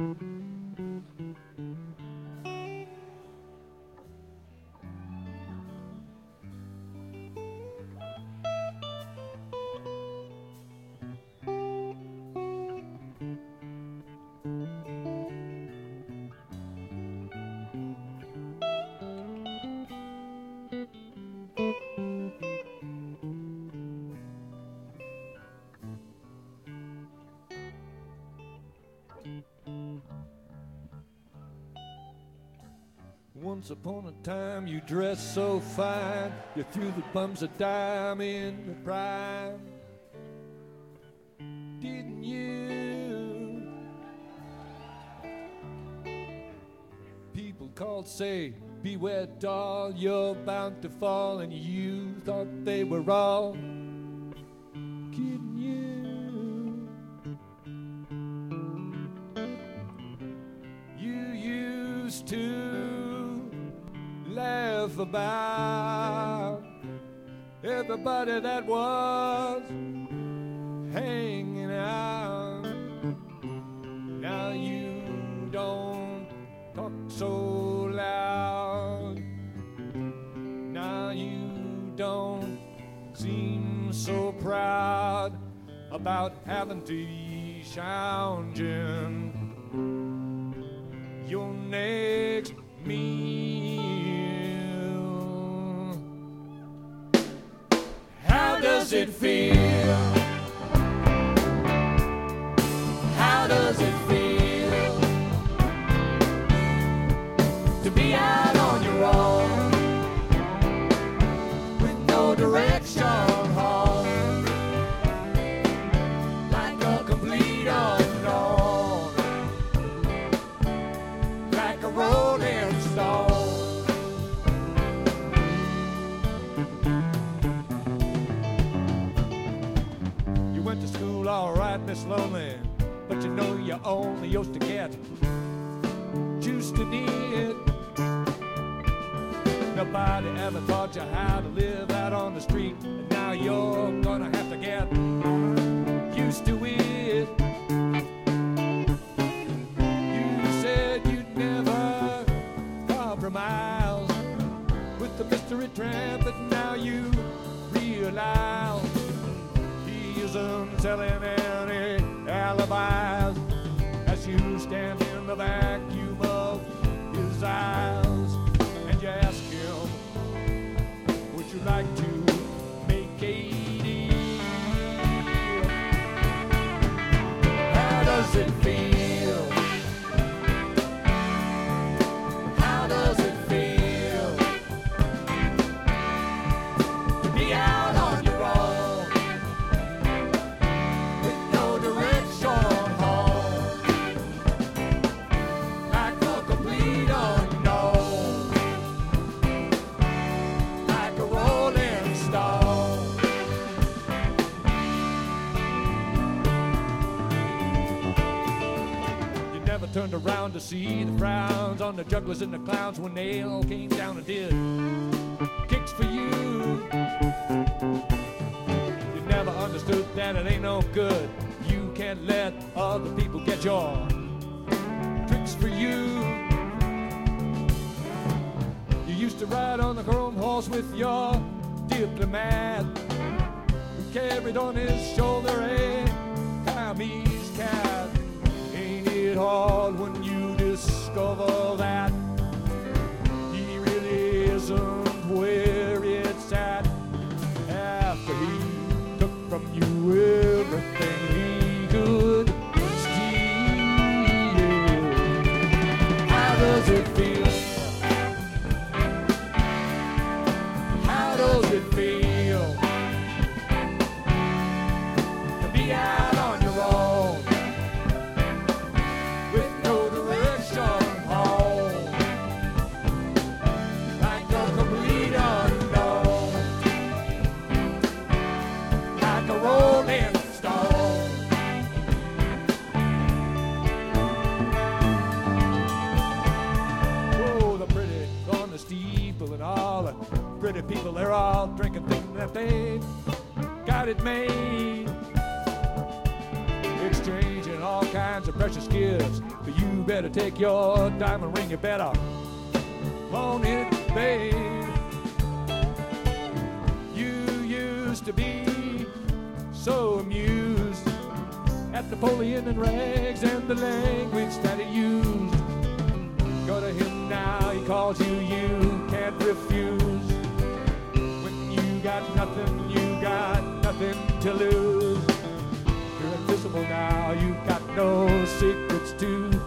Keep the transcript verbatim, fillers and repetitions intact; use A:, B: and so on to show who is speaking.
A: Once upon a time you dressed so fine, you threw the bums a dime in the prime, didn't you? People called, say, beware doll, you're bound to fall, and you thought they were all kidding you. You used to laugh about everybody that was hanging out. Now you don't talk so loud. Now you don't seem so proud about having to be challenging your next meal. How does it feel? How does it feel to be out on your own with no direction home, like a complete unknown, like a rolling stone? You went to school all right, Miss Lonely, but you know you only used to get juice to knit. Nobody ever taught you how to live out on the street, and now you're gonna have to get used to it. You said you'd never compromise with the mystery tramp, but now you realize he isn't telling any alibis as you stand in the vacuum of his eyes, and you ask him, would you like to make a deal? How does it feel? How does it feel to be out on your own with no direction home, like a complete unknown, like a rolling stone? You never turned around to see the frowns on the jugglers and the clowns when they all came down and did kicks for you. You never understood that it ain't no good. You can't let other people get your tricks for you. You used to ride on the chrome horse with your diplomat, who carried on his shoulder a Siamese cat. Ain't it hard when you discover that he really isn't where it's at, after he took from you everything he could steal? How does it feel? How does it feel to be out on your own with no direction home, like a complete unknown, like a rolling stone? Oh, the pretty on the steeple and all the pretty people, they're all drinking, thinking that they got it made, exchanging and all kinds of precious gifts. But you better take your diamond ring, you better pawn it, babe. You used to be so amused at Napoleon and rags and the language that he used. Go to him now, he calls you, you can't refuse. When you got nothing, you got nothing to lose. You're invisible now, you got no secrets to